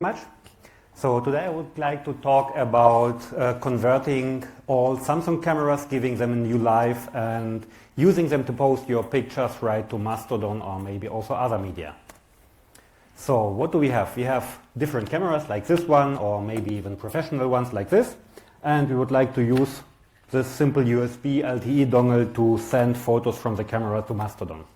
much. So today I would like to talk about converting all Samsung cameras, giving them a new life and using them to post your pictures right to Mastodon or maybe also other media. So what do we have? We have different cameras like this one or maybe even professional ones like this, and we would like to use this simple USB LTE dongle to send photos from the camera to Mastodon.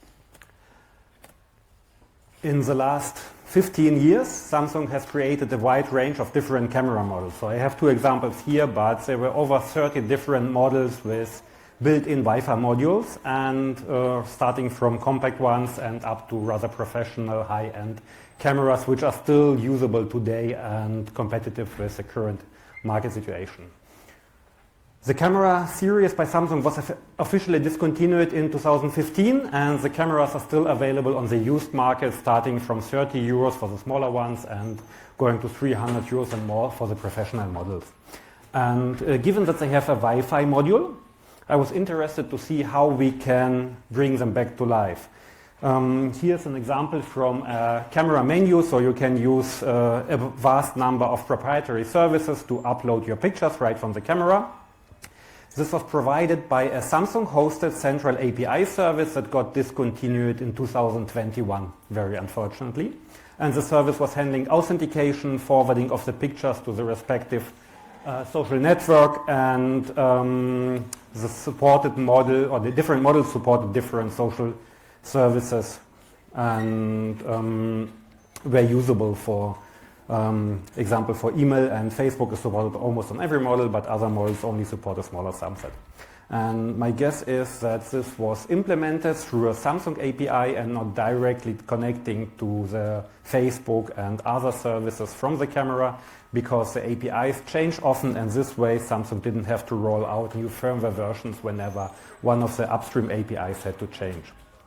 In the last 15 years, Samsung has created a wide range of different camera models. So I have two examples here, but there were over 30 different models with built-in Wi-Fi modules, and starting from compact ones and up to rather professional high-end cameras, which are still usable today and competitive with the current market situation. The camera series by Samsung was officially discontinued in 2015, and the cameras are still available on the used market, starting from 30 euros for the smaller ones and going to 300 euros and more for the professional models. And given that they have a Wi-Fi module, I was interested to see how we can bring them back to life. Here's an example from a camera menu, so you can use a vast number of proprietary services to upload your pictures right from the camera. This was provided by a Samsung-hosted central API service that got discontinued in 2021, very unfortunately. And the service was handling authentication, forwarding of the pictures to the respective social network, and the supported model, or the different models supported different social services and were usable for example, for email, and Facebook is supported almost on every model, but other models only support a smaller subset. And my guess is that this was implemented through a Samsung API and not directly connecting to the Facebook and other services from the camera, because the APIs change often, and this way Samsung didn't have to roll out new firmware versions whenever one of the upstream APIs had to change.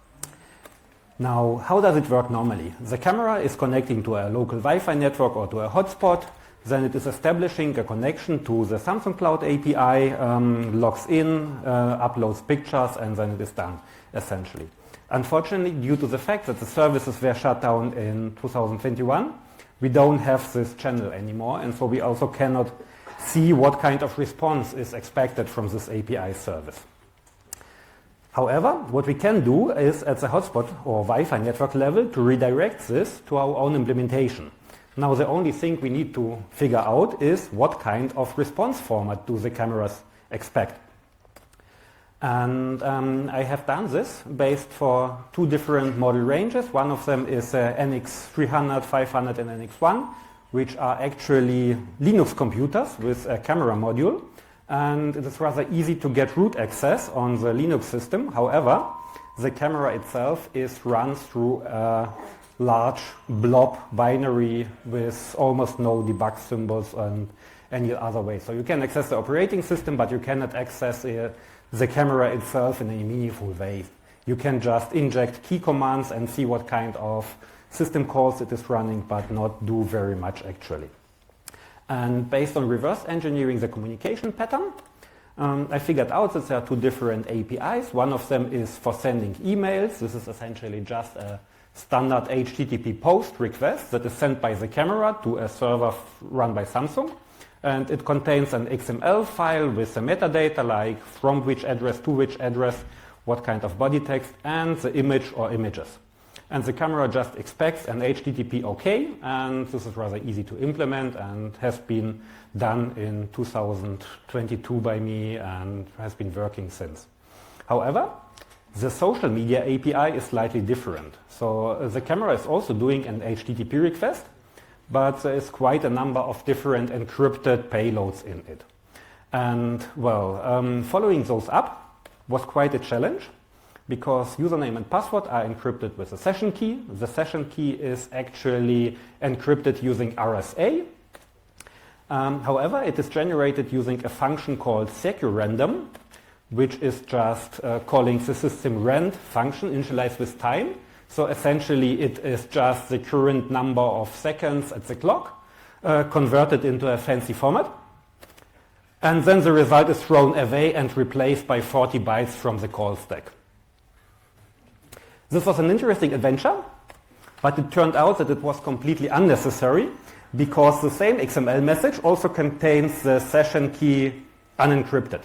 Now, how does it work normally? The camera is connecting to a local Wi-Fi network or to a hotspot. Then it is establishing a connection to the Samsung Cloud API, logs in, uploads pictures, and then it is done, essentially. Unfortunately, due to the fact that the services were shut down in 2021, we don't have this channel anymore, and so we also cannot see what kind of response is expected from this API service. However, what we can do is at the hotspot or Wi-Fi network level to redirect this to our own implementation. Now the only thing we need to figure out is what kind of response format do the cameras expect. And I have done this based for two different model ranges. One of them is NX300, 500 and NX1, which are actually Linux computers with a camera module. And it is rather easy to get root access on the Linux system. However, the camera itself is run through a large blob binary with almost no debug symbols and any other way. So you can access the operating system, but you cannot access the camera itself in a meaningful way. You can just inject key commands and see what kind of system calls it is running, but not do very much actually. And based on reverse engineering the communication pattern, I figured out that there are two different APIs. One of them is for sending emails. This is essentially just a standard HTTP post request that is sent by the camera to a server run by Samsung. And it contains an XML file with the metadata like from which address to which address, what kind of body text, and the image or images. And the camera just expects an HTTP OK, and this is rather easy to implement and has been done in 2022 by me and has been working since. However, the social media API is slightly different. So the camera is also doing an HTTP request, but there is quite a number of different encrypted payloads in it. And well, following those up was quite a challenge, because username and password are encrypted with a session key. The session key is actually encrypted using RSA. However, it is generated using a function called securandom, which is just calling the system rand function initialized with time. So essentially it is just the current number of seconds at the clock converted into a fancy format. And then the result is thrown away and replaced by 40 bytes from the call stack. This was an interesting adventure, but it turned out that it was completely unnecessary, because the same XML message also contains the session key unencrypted.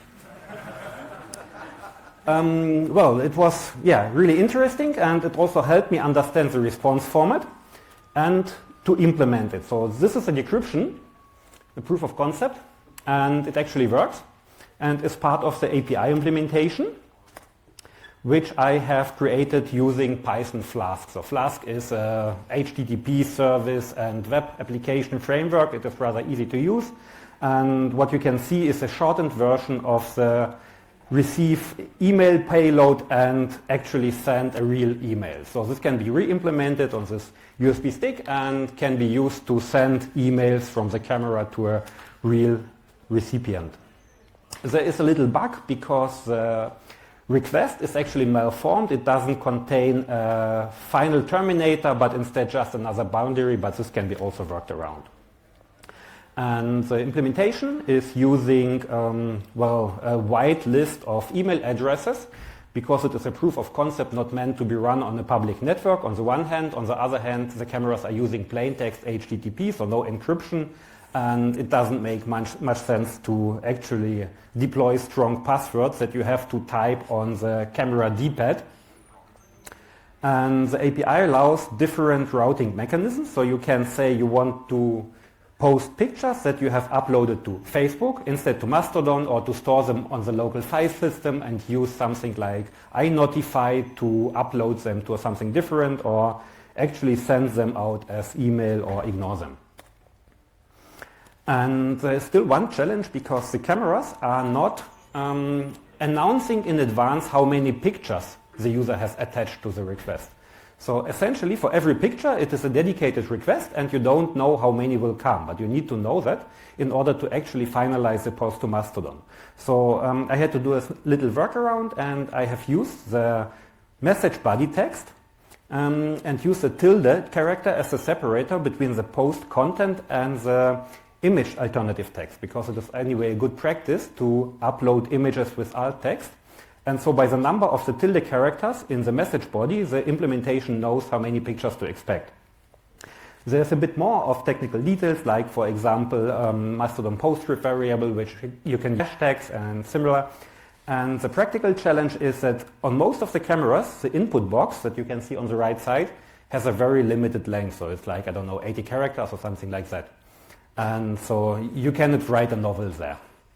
Well, it was really interesting, and it also helped me understand the response format and to implement it. So this is a decryption, a proof of concept, and it actually works and is part of the API implementation, which I have created using Python Flask. So Flask is a HTTP service and web application framework. It is rather easy to use. And what you can see is a shortened version of the receive email payload and actually send a real email. So this can be re-implemented on this USB stick and can be used to send emails from the camera to a real recipient. There is a little bug because the request is actually malformed. It doesn't contain a final terminator, but instead just another boundary, but this can be also worked around. And the implementation is using a wide list of email addresses, because it is a proof of concept not meant to be run on a public network on the one hand. On the other hand, the cameras are using plain text HTTP, so no encryption, and it doesn't make much sense to actually deploy strong passwords that you have to type on the camera D-pad. And the API allows different routing mechanisms, so you can say you want to post pictures that you have uploaded to Facebook instead to Mastodon, or to store them on the local file system and use something like iNotify to upload them to something different, or actually send them out as email or ignore them. And there's still one challenge, because the cameras are not announcing in advance how many pictures the user has attached to the request. So essentially, for every picture, it is a dedicated request, and you don't know how many will come. But you need to know that in order to actually finalize the post to Mastodon. So I had to do a little workaround, and I have used the message body text and used the tilde character as a separator between the post content and the image alternative text, because it is anyway a good practice to upload images with alt text. And so by the number of the tilde characters in the message body, the implementation knows how many pictures to expect. There's a bit more of technical details, like, for example, Mastodon PostScript variable, which you can use hashtags and similar. And the practical challenge is that on most of the cameras, the input box that you can see on the right side has a very limited length. So it's like, 80 characters or something like that. And so you cannot write a novel there.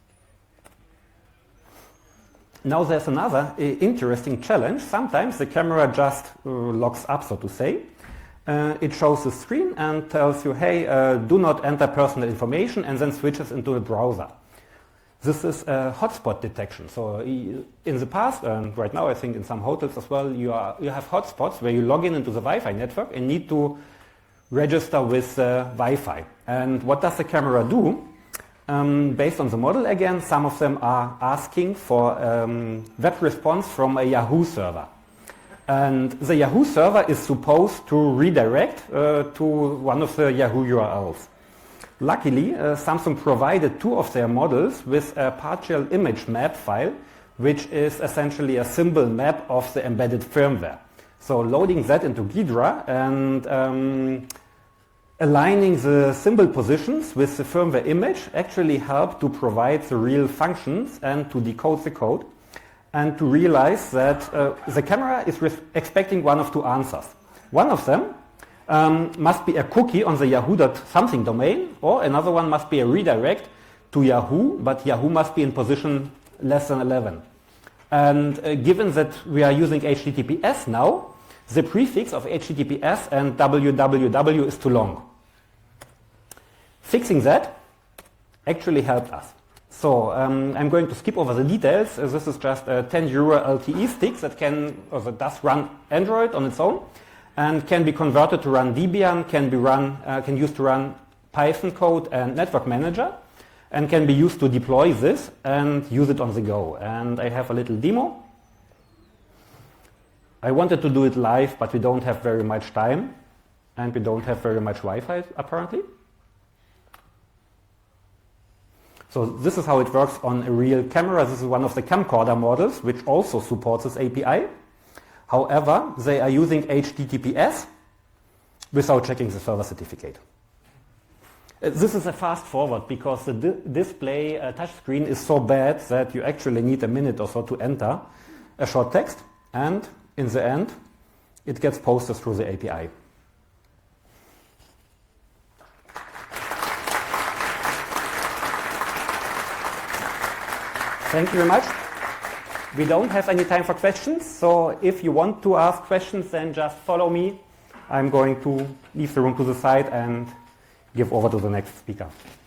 Now there's another interesting challenge. Sometimes the camera just locks up, so to say. It shows the screen and tells you, hey, do not enter personal information, and then switches into the browser. This is a hotspot detection. So in the past, and right now I think in some hotels as well, you have hotspots where you log in into the Wi-Fi network and need to register with Wi-Fi. And what does the camera do? Based on the model again, some of them are asking for web response from a Yahoo server. And the Yahoo server is supposed to redirect to one of the Yahoo URLs. Luckily, Samsung provided two of their models with a partial image map file, which is essentially a symbol map of the embedded firmware. So loading that into Ghidra and aligning the symbol positions with the firmware image actually helped to provide the real functions and to decode the code, and to realize that the camera is expecting one of two answers. One of them must be a cookie on the yahoo.something domain, or another one must be a redirect to Yahoo, but Yahoo must be in position less than 11. And given that we are using HTTPS now, the prefix of HTTPS and www is too long. Fixing that actually helped us. So I'm going to skip over the details. This is just a 10 euro LTE stick that does run Android on its own, and can be converted to run Debian, can use to run Python code and Network Manager, and can be used to deploy this and use it on the go. And I have a little demo. I wanted to do it live, but we don't have very much time, and we don't have very much Wi-Fi apparently. So this is how it works on a real camera. This is one of the camcorder models, which also supports this API. However, they are using HTTPS without checking the server certificate. This is a fast forward because the display touchscreen is so bad that you actually need a minute or so to enter a short text, and in the end it gets posted through the API. Thank you very much. We don't have any time for questions, so if you want to ask questions, then just follow me. I'm going to leave the room to the side and give over to the next speaker.